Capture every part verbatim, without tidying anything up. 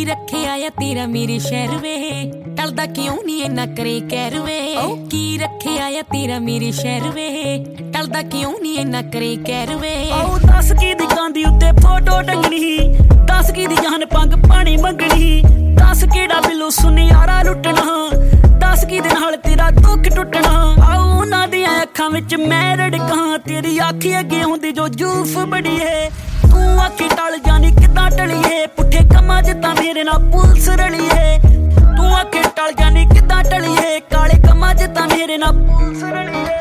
रखे आया तेरा मेरे शहर वे टलदा क्यों नहीं इन्ना करे कहर वे की रखे आया तेरा मेरे शहर वे टलदा क्यों नहीं इन्ना करे कहर वे ओ दस की दी कांदी उत्ते फोटो टंगनी दस की दी जान पंग पानी मंगनी दस केड़ा बिलो सुनियारा लुटना दस की दे नाल तेरा दुख टुटना आओ उन्हां दी अखां विच मैं रड़कां तेरी अखी अगे हुंदी जो जूफ बड़ी है तू आखे टल जानी किदां टलिए पुठे कमां च तां मेरे नाल पुलिस रली है तू आखे टल जानी किदां टलिए काले कमां च तां मेरे नाल पुलिस रली है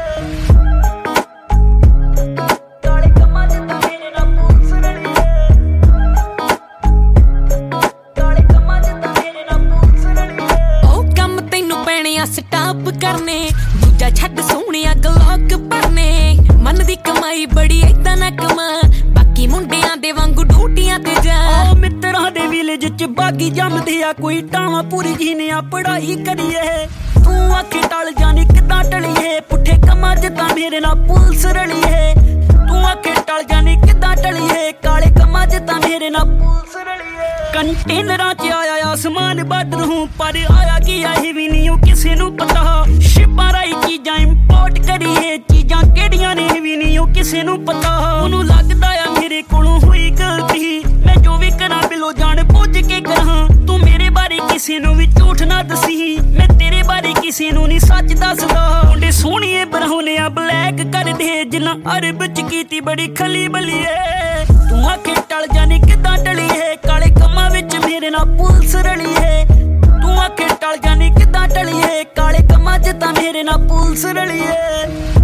काले कमां च तां मेरे नाल पुलिस रली है काले कमां च तां मेरे नाल पुलिस रली है ओ कम तैनू पैणे आ स्टाप करने दूजा छड्ड सोहणिया गलॉक भरने मन दी कमाई बड़ी ऐदां ना कमा बाकी मुंडियां दे वांगू ड्यूटियां ते जा ओ मित्तरां दे विलेज च बागी जमदे आ कोई टावां पूरी जीने आ पढ़ाई करिए तू आखे टल जानी किदां टलिए पुठे कमां च तां मेरे नाल पुलिस रली है तू आखे टल जानी किदां टलिए काले कमां च तां मेरे नाल पुलिस रली है कंटेनरां च आया आसमान बार्डर हूं पर आया कि आही भी नहीं ओ किसे नूं पता शिपां राही चीजां इंपोर्ट करिए चीजां केड़ियां ने भी नहीं ओ किसे नूं पता ओनू लगदा आ मेरे कोलों होई गलती मैं जो भी करा बिलो जान बुझ के करा तू मेरे बारे किसे नूं भी झूठ ना दसी मैं तेरे बारे किसे नूं नहीं सच दसदा मुंडे सोहणिए बरहोलिया ब्लैक कर दे जिन्ना अरब च कीती बड़ी खली बली है तू आखे टल जानी किदां टलिए काले कमां विच मेरे नाल पुलिस रली है तू आखे टल जानी किदां टलिए काले कमां च तां मेरे नाल पुलिस रली है।